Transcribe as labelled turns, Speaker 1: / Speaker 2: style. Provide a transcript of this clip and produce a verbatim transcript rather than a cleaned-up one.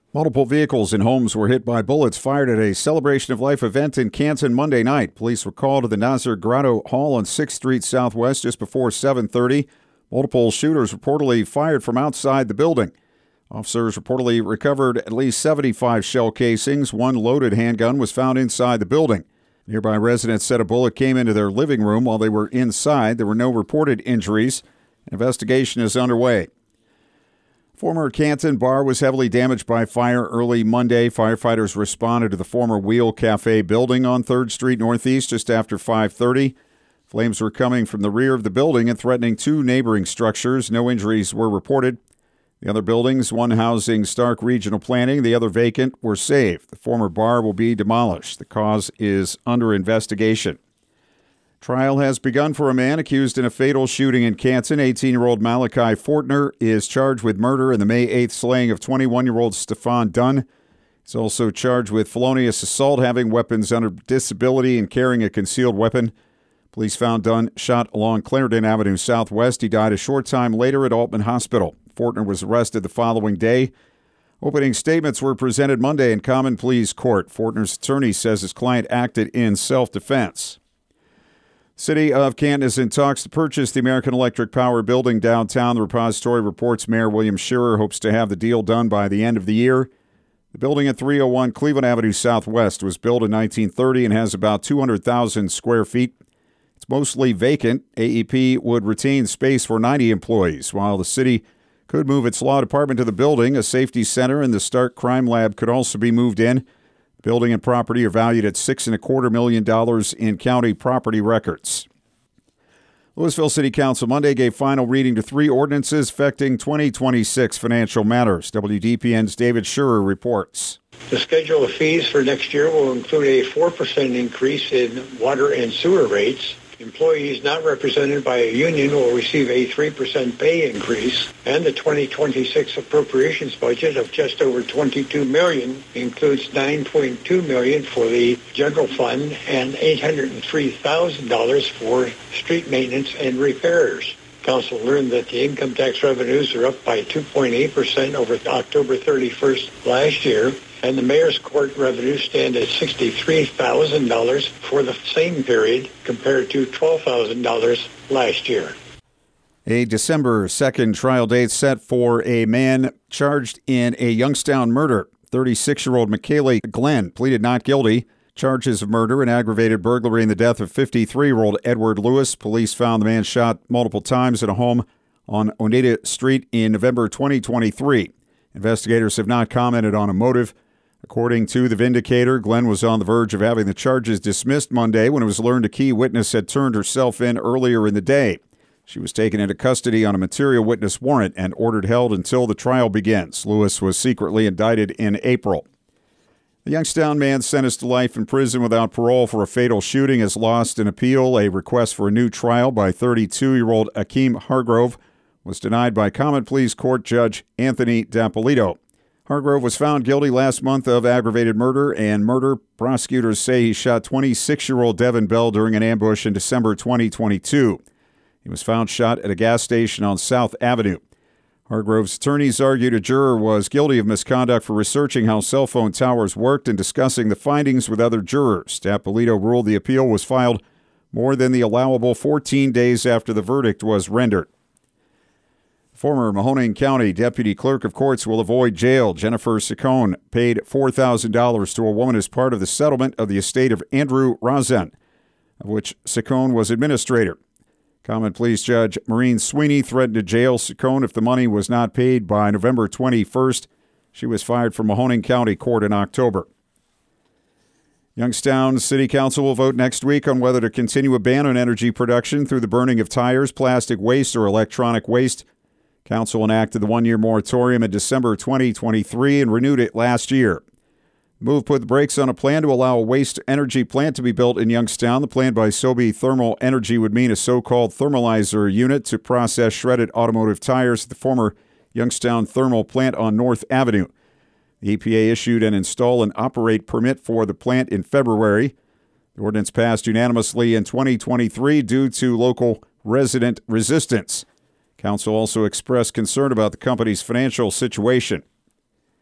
Speaker 1: Multiple vehicles and homes were hit by bullets fired at a Celebration of Life event in Canton Monday night. Police were called to the Nazar Grotto Hall on sixth Street Southwest just before seven thirty. Multiple shooters reportedly fired from outside the building. Officers reportedly recovered at least seventy-five shell casings. One loaded handgun was found inside the building. Nearby residents said a bullet came into their living room while they were inside. There were no reported injuries. An investigation is underway. Former Canton bar was heavily damaged by fire early Monday. Firefighters responded to the former Wheel Cafe building on third Street Northeast just after five thirty. Flames were coming from the rear of the building and threatening two neighboring structures. No injuries were reported. The other buildings, one housing Stark Regional Planning, the other vacant, were saved. The former bar will be demolished. The cause is under investigation. Trial has begun for a man accused in a fatal shooting in Canton. eighteen-year-old Malachi Fortner is charged with murder in the May eighth slaying of twenty-one-year-old Stefan Dunn. He's also charged with felonious assault, having weapons under disability, and carrying a concealed weapon. Police found Dunn shot along Clarendon Avenue Southwest. He died a short time later at Altman Hospital. Fortner was arrested the following day. Opening statements were presented Monday in Common Pleas Court. Fortner's attorney says his client acted in self-defense. City of Canton is in talks to purchase the American Electric Power building downtown. The repository reports Mayor William Scherer hopes to have the deal done by the end of the year. The building at three oh one Cleveland Avenue Southwest was built in nineteen thirty and has about two hundred thousand square feet. It's mostly vacant. A E P would retain space for ninety employees, while the city could move its law department to the building. A safety center and the Stark Crime Lab could also be moved in. Building and property are valued at six and a quarter million dollars in county property records. Louisville City Council Monday gave final reading to three ordinances affecting twenty twenty-six financial matters. W D P N's David Scherer reports.
Speaker 2: The schedule of fees for next year will include a four percent increase in water and sewer rates. Employees not represented by a union will receive a three percent pay increase, and the twenty twenty-six appropriations budget of just over twenty-two million dollars includes nine point two million dollars for the general fund and eight hundred three thousand dollars for street maintenance and repairs. Council learned that the income tax revenues are up by two point eight percent over October thirty-first last year, and the mayor's court revenues stand at sixty-three thousand dollars for the same period compared to twelve thousand dollars last year.
Speaker 1: A December second trial date set for a man charged in a Youngstown murder. thirty-six-year-old Michaela Glenn pleaded not guilty. Charges of murder and aggravated burglary in the death of fifty-three-year-old Edward Lewis. Police found the man shot multiple times at a home on Oneida Street in November twenty twenty-three. Investigators have not commented on a motive. According to the Vindicator, Glenn was on the verge of having the charges dismissed Monday when it was learned a key witness had turned herself in earlier in the day. She was taken into custody on a material witness warrant and ordered held until the trial begins. Lewis was secretly indicted in April. The Youngstown man sentenced to life in prison without parole for a fatal shooting has lost an appeal. A request for a new trial by thirty-two-year-old Akeem Hargrove was denied by Common Pleas Court Judge Anthony D'Appolito. Hargrove was found guilty last month of aggravated murder and murder. Prosecutors say he shot twenty-six-year-old Devin Bell during an ambush in December twenty twenty-two. He was found shot at a gas station on South Avenue. Hargrove's attorneys argued a juror was guilty of misconduct for researching how cell phone towers worked and discussing the findings with other jurors. D'Appolito ruled the appeal was filed more than the allowable fourteen days after the verdict was rendered. Former Mahoning County Deputy Clerk of Courts will avoid jail. Jennifer Saccone paid four thousand dollars to a woman as part of the settlement of the estate of Andrew Rosen, of which Saccone was administrator. Common Pleas Judge Maureen Sweeney threatened to jail Saccone if the money was not paid by November twenty-first. She was fired from Mahoning County Court in October. Youngstown City Council will vote next week on whether to continue a ban on energy production through the burning of tires, plastic waste, or electronic waste. Council enacted the one-year moratorium in December twenty twenty-three and renewed it last year. The move put the brakes on a plan to allow a waste-energy plant to be built in Youngstown. The plan by Sobe Thermal Energy would mean a so-called thermalizer unit to process shredded automotive tires at the former Youngstown Thermal Plant on North Avenue. The E P A issued an install and operate permit for the plant in February. The ordinance passed unanimously in twenty twenty-three due to local resident resistance. Council also expressed concern about the company's financial situation.